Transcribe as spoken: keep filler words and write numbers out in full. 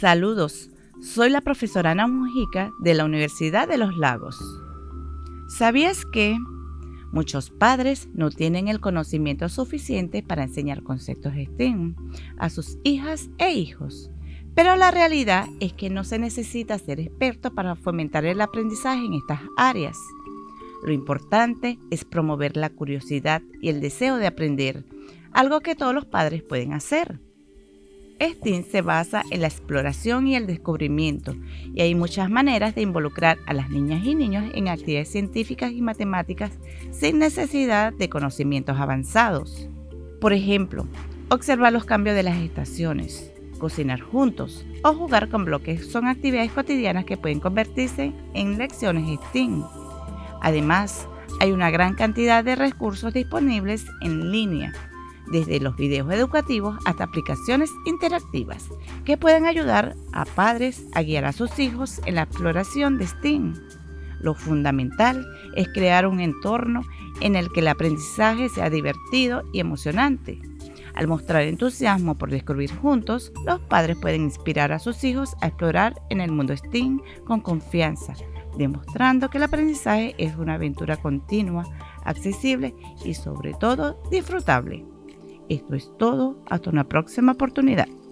Saludos, soy la profesora Ana Mujica de la Universidad de los Lagos. ¿Sabías que muchos padres no tienen el conocimiento suficiente para enseñar conceptos STEM a sus hijas e hijos? Pero la realidad es que no se necesita ser experto para fomentar el aprendizaje en estas áreas. Lo importante es promover la curiosidad y el deseo de aprender, algo que todos los padres pueden hacer. STEAM se basa en la exploración y el descubrimiento, y hay muchas maneras de involucrar a las niñas y niños en actividades científicas y matemáticas sin necesidad de conocimientos avanzados. Por ejemplo, observar los cambios de las estaciones, cocinar juntos o jugar con bloques son actividades cotidianas que pueden convertirse en lecciones STEAM. Además, hay una gran cantidad de recursos disponibles en línea, desde los videos educativos hasta aplicaciones interactivas que pueden ayudar a padres a guiar a sus hijos en la exploración de STEAM. Lo fundamental es crear un entorno en el que el aprendizaje sea divertido y emocionante. Al mostrar entusiasmo por descubrir juntos, los padres pueden inspirar a sus hijos a explorar en el mundo STEAM con confianza, demostrando que el aprendizaje es una aventura continua, accesible y sobre todo disfrutable. Esto es todo, hasta una próxima oportunidad.